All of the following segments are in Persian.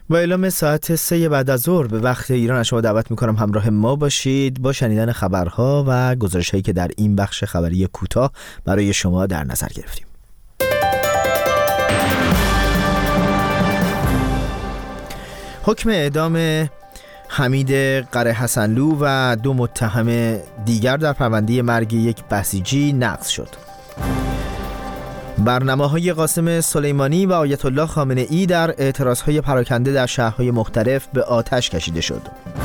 با اعلام ساعت 3 بعد از ظهر به وقت ایران از شما دعوت میکنم همراه ما باشید با شنیدن خبرها و گزارش‌هایی که در این بخش خبری کوتاه برای شما در نظر گرفتیم. حکم اعدام حمید قره حسنلو و 2 متهم دیگر در پرونده مرگ یک بسیجی نقض شد. برنامه‌های قاسم سلیمانی و آیت الله خامنه‌ای در اعتراضهای پراکنده در شهرهای مختلف به آتش کشیده شد.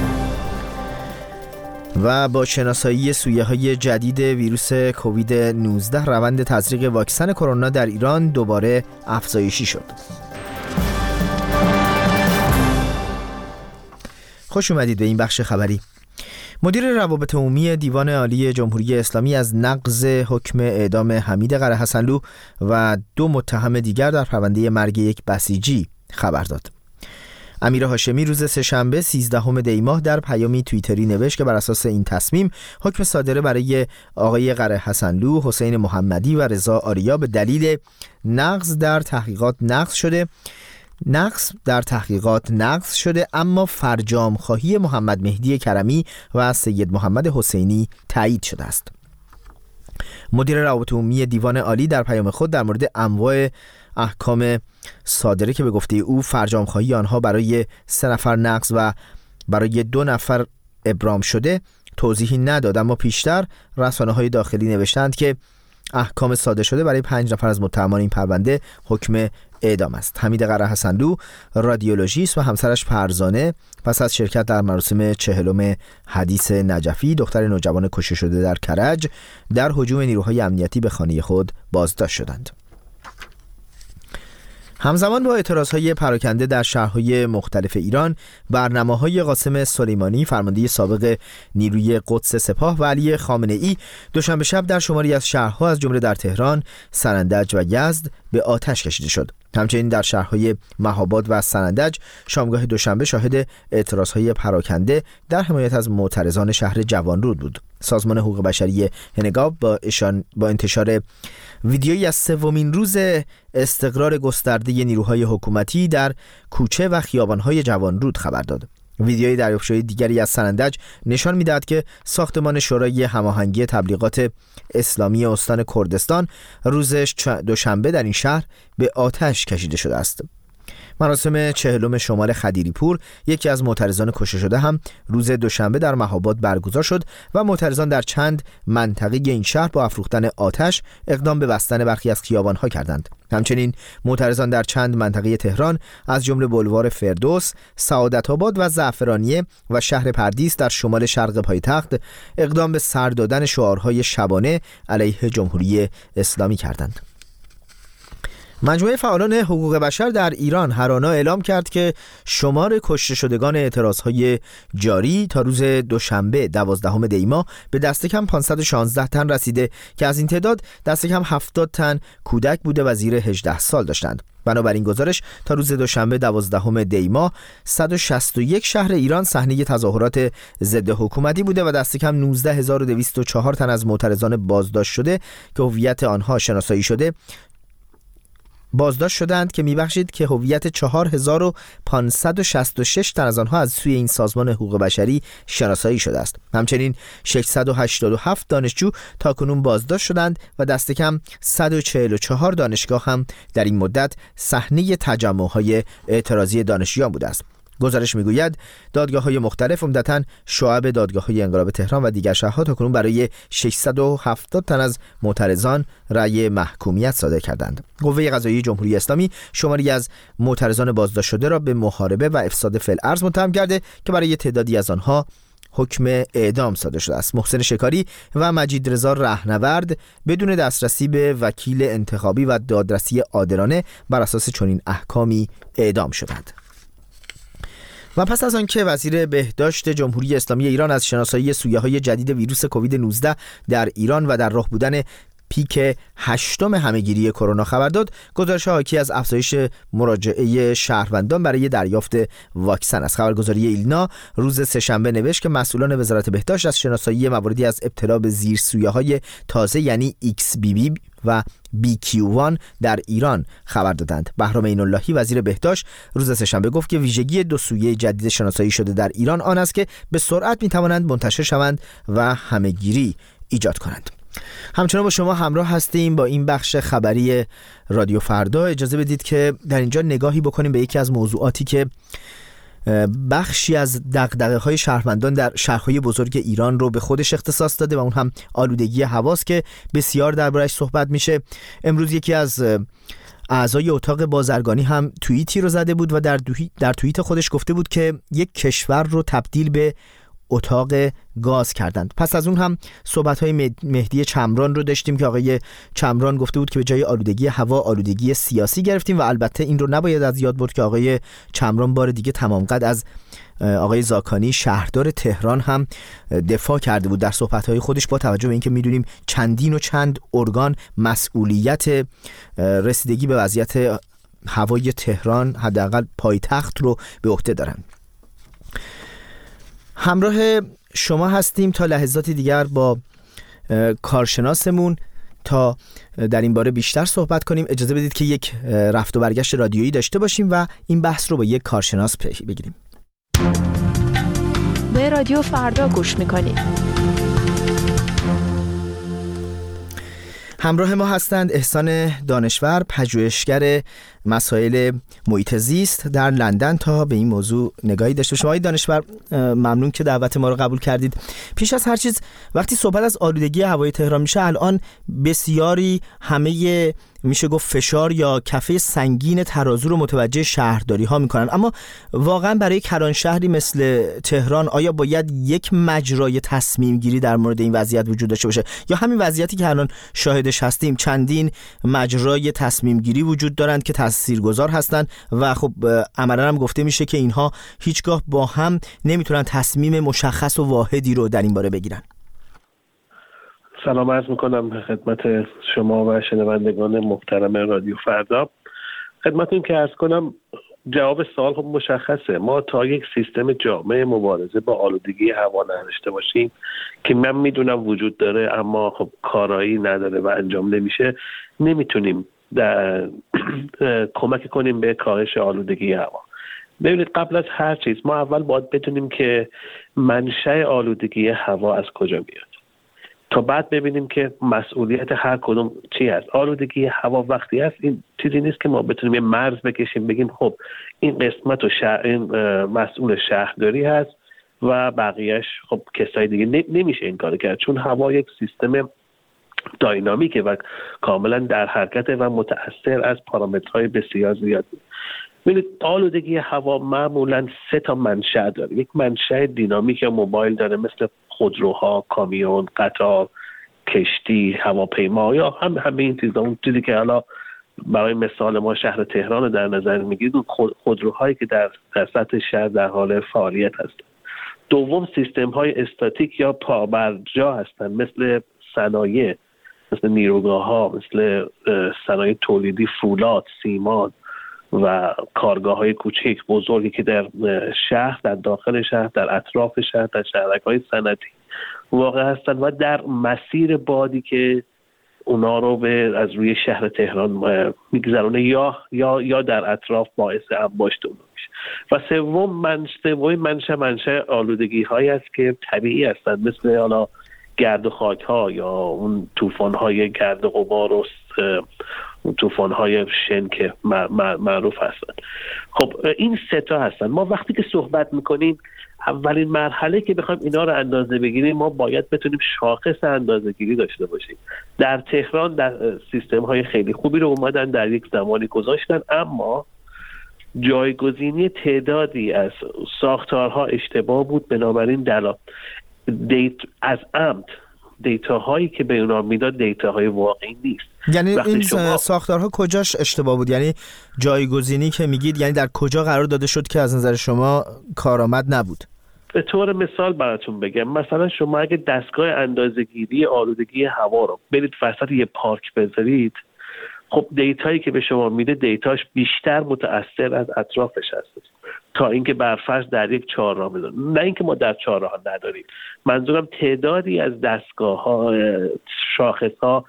و با شناسایی سویه‌های جدید ویروس کووید 19 روند تزریق واکسن کرونا در ایران دوباره افزایشی شد. خوش اومدید به این بخش خبری. مدیر روابط عمومی دیوان عالی جمهوری اسلامی از نقض حکم اعدام حمید قره حسنلو و 2 متهم دیگر در پرونده مرگ یک بسیجی خبر داد. امیر هاشمی روز سه‌شنبه 13 دی ماه در پیامی توییتری نوشت که بر اساس این تصمیم حکم صادره برای آقای قره حسنلو، حسین محمدی و رضا آریا به دلیل نقض در تحقیقات نقض شده اما فرجام خواهی محمد مهدی کرمی و سید محمد حسینی تایید شده است. مدیر روابط عمومی دیوان عالی در پیام خود در مورد انواع احکام صادره که به گفته او فرجام خواهی آنها برای 3 نفر نقض و برای 2 نفر ابرام شده توضیحی نداد، اما پیشتر رسانه‌های داخلی نوشتند که احکام صادر شده برای 5 نفر از متهمان این پرونده حکم اعدام است. حمید قره حسنلو رادیولوژیست و همسرش فرزانه پس از شرکت در مراسم 40م حدیث نجفی دختر نوجوان کشته شده در کرج در هجوم نیروهای امنیتی به خانه خود بازداشت شدند. همزمان با اعتراضهای پراکنده در شهرهای مختلف ایران، برنامه‌های قاسم سلیمانی فرمانده سابق نیروی قدس سپاه و علی خامنه‌ای دوشنبه شب در شماری از شهرها از جمله در تهران، سنندج و یزد به آتش کشیده شد. همچنین در شهرهای مهاباد و سنندج شامگاه دوشنبه شاهد اعتراضهای پراکنده در حمایت از معترضان شهر جوانرود بود. سازمان حقوق بشری هنگاب با انتشار ویدیویی از 3مین روز استقرار گسترده نیروهای حکومتی در کوچه و خیابان‌های جوانرود خبر داد. ویدیوی دریافت شده دیگری از سنندج نشان می‌دهد که ساختمان شورای هماهنگی تبلیغات اسلامی استان کردستان روز دوشنبه در این شهر به آتش کشیده شده است. مراسم 40م شمال خدیریپور، یکی از معترضان کشته شده، هم روز دوشنبه در مهاباد برگزار شد و معترضان در چند منطقه این شهر با افروختن آتش اقدام به بستن برخی از خیابان‌ها کردند. همچنین معترضان در چند منطقه تهران از جمله بلوار فردوس، سعادت آباد و زعفرانیه و شهر پردیس در شمال شرق پایتخت اقدام به سر دادن شعارهای شبانه علیه جمهوری اسلامی کردند. مجموعه فعالان حقوق بشر در ایران هر آنا اعلام کرد که شمار کشته شدگان اعتراضهای جاری تا روز دوشنبه 12 دی ماه به دست کم 516 تن رسیده که از این تعداد دست کم 70 تن کودک بوده و زیر 18 سال داشتند. بنابراین گزارش تا روز دوشنبه 12 دی ماه 161 شهر ایران صحنه تظاهرات ضد حکومتی بوده و دست کم 19204 تن از معترضان بازداشت شده که هویت آنها شناسایی شده بازداشت شدند که میبخشید که هویت 4566 تن از آنها از سوی این سازمان حقوق بشری شناسایی شده است. همچنین 687 دانشجو تاکنون بازداشت شدند و دست کم 144 دانشگاه هم در این مدت صحنه تجمع‌های اعتراضی دانشجویان بوده است. گزارش میگوید دادگاه‌های مختلف عمدتاً شعب دادگاه‌های انقلاب تهران و دیگر شهرها تاکنون برای 670 تن از معترضان رأی محکومیت صادر کردند. قوه قضاییه جمهوری اسلامی شماری از معترضان بازداشت شده را به محاربه و افساد فی‌الارض متهم کرده که برای تعدادی از آنها حکم اعدام صادر شده است. محسن شکاری و مجید رضا رهنورد بدون دسترسی به وکیل انتخابی و دادرسی عادلانه بر اساس چنین احکامی اعدام شدند. و پس از آنکه وزیر بهداشت جمهوری اسلامی ایران از شناسایی سویه‌های جدید ویروس کووید 19 در ایران و در راه بودن پیک 8 همهگیری کرونا خبر داد، گزارش حاکی از افزایش مراجعه شهروندان برای دریافت واکسن است. خبرگزاری ایلنا روز سه‌شنبه نوشت که مسئولان وزارت بهداشت از شناسایی مواردی از ابتلا به زیرسویه‌های تازه یعنی XBB و BQ1 در ایران خبر دادند. بهرام عین‌اللهی وزیر بهداشت روز سه‌شنبه گفت که ویژگی دو سویه جدید شناسایی شده در ایران آن است که به سرعت می‌توانند منتشر شوند و همه‌گیری ایجاد کنند. همچنان با شما همراه هستیم با این بخش خبری رادیو فردا. اجازه بدید که در اینجا نگاهی بکنیم به یکی از موضوعاتی که بخشی از دغدغه‌های شهروندان در شهرهای بزرگ ایران رو به خودش اختصاص داده و اون هم آلودگی هواست که بسیار دربارش صحبت میشه. امروز یکی از اعضای اتاق بازرگانی هم توییتی رو زده بود و در توییت خودش گفته بود که یک کشور رو تبدیل به اتاق گاز کردند. پس از اون هم صحبت‌های مهدی چمران رو داشتیم که آقای چمران گفته بود که به جای آلودگی هوا آلودگی سیاسی گرفتیم و البته این رو نباید از یاد برد که آقای چمران بار دیگه تمام قد از آقای زاکانی شهردار تهران هم دفاع کرده بود در صحبت‌های خودش، با توجه به اینکه می‌دونیم چندین و چند ارگان مسئولیت رسیدگی به وضعیت هوای تهران، حداقل پایتخت، رو به عهده دارند. همراه شما هستیم تا لحظات دیگر با کارشناسمون تا در این باره بیشتر صحبت کنیم. اجازه بدید که یک رفت و برگشت رادیویی داشته باشیم و این بحث رو با یک کارشناس بگیریم. به رادیو فردا گوش میکنید. همراه ما هستند احسان دانشور، پژوهشگر مسائل محیط زیست در لندن، تا به این موضوع نگاهی داشته باشیم. آقای دانشور، ممنون که دعوت ما رو قبول کردید. پیش از هر چیز وقتی صحبت از آلودگی هوای تهران میشه، الان بسیاری همه میشه گفت فشار یا کفه سنگین ترازو رو متوجه شهرداری ها میکنن، اما واقعا برای کلان شهری مثل تهران آیا باید یک مجرای تصمیم گیری در مورد این وضعیت وجود داشته باشه، یا همین وضعیتی که الان شاهدش هستیم چندین مجرای تصمیم گیری وجود دارند که تاثیرگذار هستند و خب عملاً هم گفته میشه که اینها هیچگاه با هم نمیتونن تصمیم مشخص و واحدی رو در این باره بگیرن؟ سلام عرض میکنم خدمت شما و شنوندگان محترم رادیو فردا. خدمتتون که عرض کنم جواب سوال خب مشخصه. ما تا یک سیستم جامع مبارزه با آلودگی هوا نداشته باشیم که من میدونم وجود داره اما خب کارایی نداره و انجام نمیشه، نمیتونیم کمک کنیم به کاهش آلودگی هوا. ببینید، قبل از هر چیز ما اول باید بدونیم که منشأ آلودگی هوا از کجا میاد تا بعد ببینیم که مسئولیت هر کدوم چی هست. آلودگی هوا وقتی هست این چیزی نیست که ما بتونیم یه مرز بکشیم بگیم خب این قسمت این مسئول شهرداری هست و بقیهش خب کسای دیگه. نمیشه این کار کرد، چون هوا یک سیستم داینامیکه و کاملا در حرکته و متأثر از پارامترهای بسیار زیاد. ببینید، آلودگی هوا معمولا 3 تا منشأ داره. یک منشأ دینامیک یا موبایل داره، مثل خودروها، کامیون، قطار، کشتی، هواپیما یا همه این چیزا. اون چیزی که حالا برای مثال ما شهر تهران رو در نظر میگیرید، خودروهایی که در سطح شهر در حال فعالیت هستند. دوم، سیستم های استاتیک یا پابرجا هستند، مثل صنایع، مثل نیروگاه ها، مثل صنایع تولیدی، فولاد، سیمان و کارگاه های کوچک بزرگی که در شهر، در داخل شهر، در اطراف شهر، در شهرک های صنعتی واقع هستن و در مسیر بادی که اونا رو از روی شهر تهران میگذرونه یا در اطراف باعث انباشت اونا میشه. و سوم منشأ آلودگی هایی است که طبیعی هستند، مثل حالا گرد و خاک ها یا اون طوفان های گرد و غبار و طوفان های شن که معروف هستن. خب این 3 تا هستن. ما وقتی که صحبت میکنیم اولین مرحله که بخوایم اینا رو اندازه بگیریم، ما باید بتونیم شاخص اندازه گیری داشته باشیم. در تهران در سیستم های خیلی خوبی رو اومدن در یک زمانی گذاشتن، اما جایگزینی تعدادی از ساختارها اشتباه بود. بنابراین از عمد دیتاهایی که به اونا میداد دیتاهای واقعی نیست. یعنی این ساختارها کجاش اشتباه بود؟ یعنی جایگزینی که میگید، یعنی در کجا قرار داده شد که از نظر شما کارآمد نبود؟ به طور مثال براتون بگم، مثلا شما اگه دستگاه اندازه‌گیری آلودگی هوا رو برید وسط یه پارک بذارید، خب دیتایی که به شما میده دیتاش بیشتر متأثر از اطرافش هست تا اینکه برفرض در یک چهارراه بذارید. نه اینکه ما در چهارراه نداریم، منظورم تعدادی از دستگاه ها، شاخص ها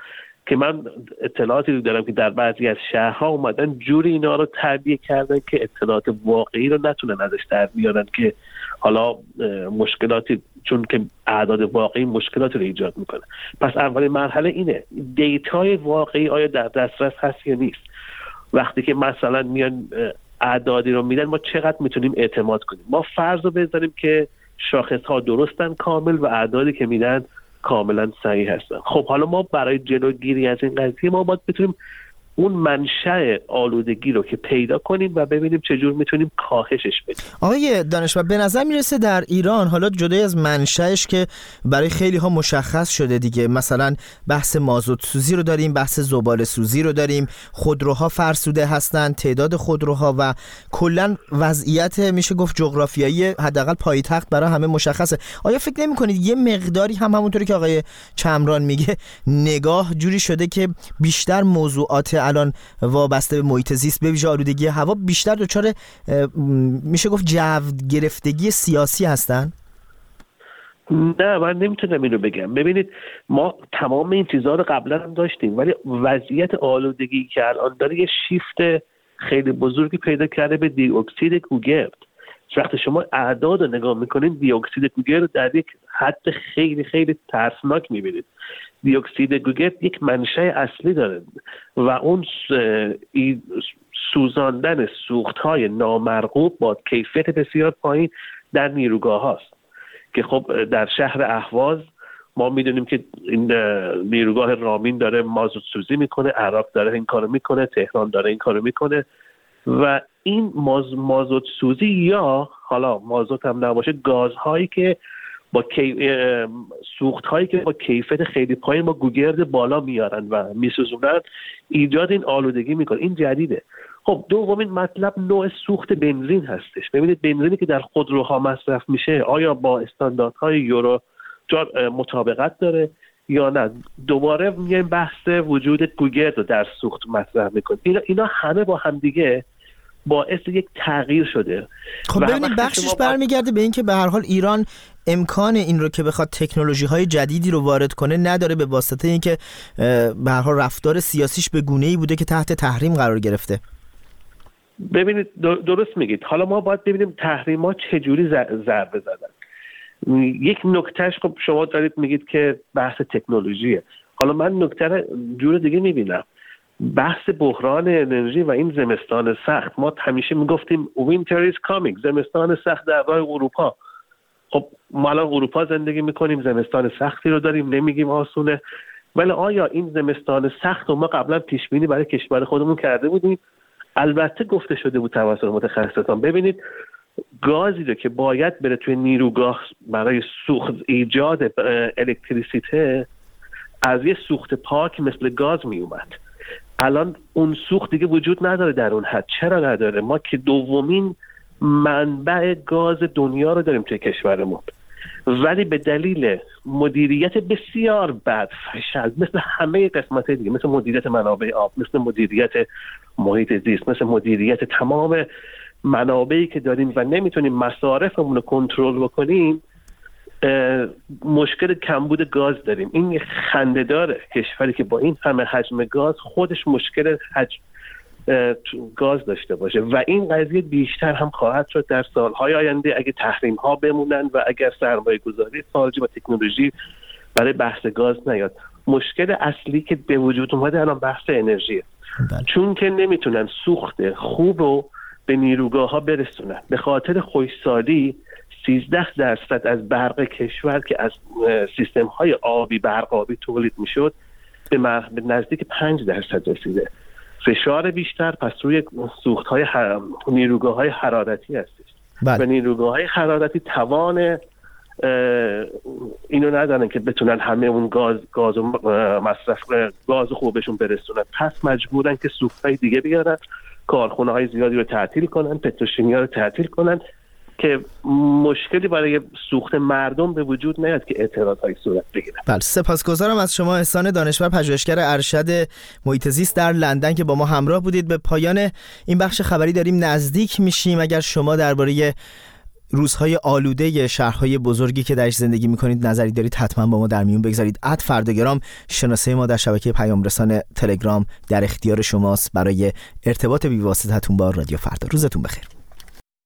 که من اطلاعاتی رو دارم که در بعضی از شهرها اومدن جوری اینا رو تعبیه کردن که اطلاعات واقعی رو نتونن ازش در بیارن، که حالا مشکلاتی، چون که اعداد واقعی مشکلات رو ایجاد میکنه. پس اولین مرحله اینه، دیتای واقعی آیا در دسترس هست یا نیست. وقتی که مثلا میان اعدادی رو میدن، ما چقدر میتونیم اعتماد کنیم؟ ما فرض رو بذاریم که شاخص ها درستن کامل و اعدادی که میدن کاملا صحیح هستن. خب حالا ما برای جلوگیری از این قضیه ما باید بتونیم اون منشأ آلودگی رو که پیدا کنیم و ببینیم چجور میتونیم کاهشش بدیم. آقای دانشور، به نظر میرسه در ایران حالا جدای از منشأش که برای خیلی ها مشخص شده دیگه، مثلا بحث مازوت سوزی رو داریم، بحث زباله سوزی رو داریم، خودروها فرسوده هستن، تعداد خودروها و کلا وضعیت میشه گفت جغرافیایی حداقل پایتخت برای همه مشخصه. آیا فکر نمی‌کنید یه مقداری هم همونطوری که آقای چمران میگه نگاه جوری شده که بیشتر موضوعات الان وابسته به محیط زیست، به ویژه آلودگی هوا، بیشتر دچار میشه گفت جو گرفتگی سیاسی هستن؟ نه، من نمیتونم اینو بگم. ببینید، ما تمام این چیزها رو قبلا هم داشتیم، ولی وضعیت آلودگی که الان داره یه شیفت خیلی بزرگی پیدا کرده به دی اکسید کوگرد. وقتی شما اعداد رو نگاه میکنید، دی اکسید کوگرد در یک حد خیلی خیلی ترسناک میبینید. دی اکسید کوگرد یک منشأ اصلی داره و اون سوزاندن سوختهای نامرغوب با کیفیت بسیار پایین در نیروگاه هاست که خب در شهر اهواز ما میدونیم که این نیروگاه رامین داره مازوت سوزی میکنه، عراق داره این کارو میکنه، تهران داره این کارو میکنه و این مازوت سوزی یا حالا مازوت هم نباشه، گازهایی که با سوختهایی که با کیفیت خیلی پایین با گوگرد بالا میارن و میسوزونن، ایجاد این آلودگی میکنه. این جدیده. خب دومین مطلب نوع سوخت بنزین هستش. ببینید، بنزینی که در خودروها مصرف میشه آیا با استانداردهای یورو مطابقت داره یا نه؟ دوباره میایم بحث وجود گوگرد رو در سوخت مطرح میکنیم. اینا همه با هم دیگه باعث یک تغییر شده. خب ببینید، بخشش برمیگرده به این که به هر حال ایران امکان این رو که بخواد تکنولوژی‌های جدیدی رو وارد کنه نداره، به واسطه اینکه به هر حال رفتار سیاسیش به گونه‌ای بوده که تحت تحریم قرار گرفته. ببینید، درست میگید. حالا ما باید ببینیم تحریم‌ها چجوری ضربه زدن. یک نکتهش، خب شما دارید میگید که بحث تکنولوژیه. حالا من نکته رو جور دیگه میبینم. بحث بحران انرژی و این زمستان سخت، ما همیشه میگفتیم winter is coming، زمستان سخت در راه اروپا. خب ما الان اروپا زندگی میکنیم، زمستان سختی رو داریم، نمیگیم آسونه، ولی آیا این زمستان سخت رو ما قبلا پیش بینی برای کشور خودمون کرده بودیم؟ البته گفته شده بود توسط متخصصان. ببینید، گازی رو که باید بره توی نیروگاه برای سوخت ایجاد الکتریسیته از یه سوخت پاک مثل گاز می اومد. الان اون سوخت دیگه وجود نداره در اون حد. چرا نداره؟ ما که دومین منبع گاز دنیا رو داریم توی کشورمون، ولی به دلیل مدیریت بسیار بد، فشل، مثل همه قسمت دیگه، مثل مدیریت منابع آب، مثل مدیریت محیط زیست، مثل مدیریت تمام منابعی که داریم و نمیتونیم مصارفمون رو کنترل بکنیم، مشکل کمبود گاز داریم. این خنده‌داره، کشوری که با این همه حجم گاز خودش مشکل گاز داشته باشه و این قضیه بیشتر هم خواهد شد در سالهای آینده اگه تحریم ها بمونن و اگر سرمایه گذاری خارجی و تکنولوژی برای بحث گاز نیاد. مشکل اصلی که به وجود اومده الان بحث انرژیه، چون که نمیتونن سوخت خوب رو به نیروگاه ها برسونن. به خاطر خشکسالی 13% از برق کشور که از سیستم های آبی، برق آبی تولید میشد، به نزدیک 5% رسیده. فشار بیشتر پس روی سوخت‌های نیروگاه‌های حرارتی هستش. و نیروگاه‌های حرارتی توان اینو ندارن که بتونن همه اون گاز و مصرف گاز خوبشون برسونن. پس مجبورن که سوخت‌های دیگه بیارن، کارخونه‌های زیادی رو تعطیل کنن، پتروشیمیا رو تعطیل کنن که مشکلی برای سوخت مردم به وجود نیاد که اعتراض‌های صورت بگیره. بله، سپاسگزارم از شما احسان دانشور، پژوهشگر ارشد محیط زیست در لندن که با ما همراه بودید. به پایان این بخش خبری داریم نزدیک میشیم. اگر شما درباره روزهای آلوده شهرهای بزرگی که درش زندگی میکنید نظری دارید حتما با ما در میون بگذارید. @فرداگرام شناسه ما در شبکه پیام رسان تلگرام در اختیار شماست برای ارتباط بی‌واسطه‌تون با رادیو فردا. روزتون بخیر.